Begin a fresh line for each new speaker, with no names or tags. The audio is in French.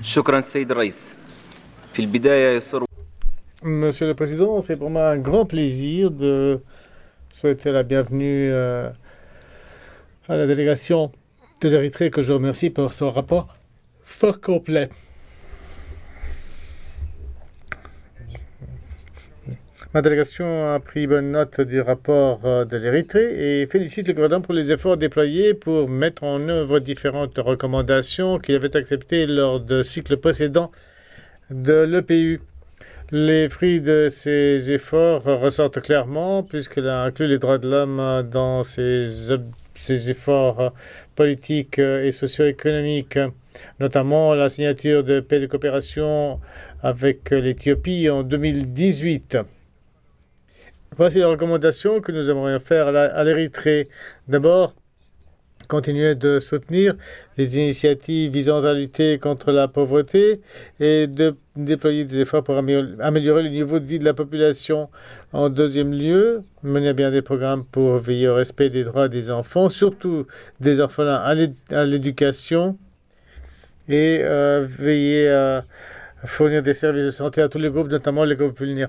شكرا السيد الرئيس. في البداية يسر
Monsieur le Président, c'est pour moi un grand plaisir de souhaiter la bienvenue à la délégation de l'Érythrée que je remercie pour son rapport fort complet. Ma délégation a pris bonne note du rapport de l'Érythrée et félicite le gouvernement pour les efforts déployés pour mettre en œuvre différentes recommandations qu'il avait acceptées lors de cycles précédents de l'EPU. Les fruits de ces efforts ressortent clairement puisqu'elle a inclus les droits de l'homme dans ses efforts politiques et socio-économiques, notamment la signature de paix de coopération avec l'Éthiopie en 2018. Voici les recommandations que nous aimerions faire à l'Érythrée. D'abord, continuer de soutenir les initiatives visant à lutter contre la pauvreté et de déployer des efforts pour améliorer le niveau de vie de la population. En deuxième lieu, mener à bien des programmes pour veiller au respect des droits des enfants, surtout des orphelins à l'éducation, et veiller à fournir des services de santé à tous les groupes, notamment les groupes vulnérables.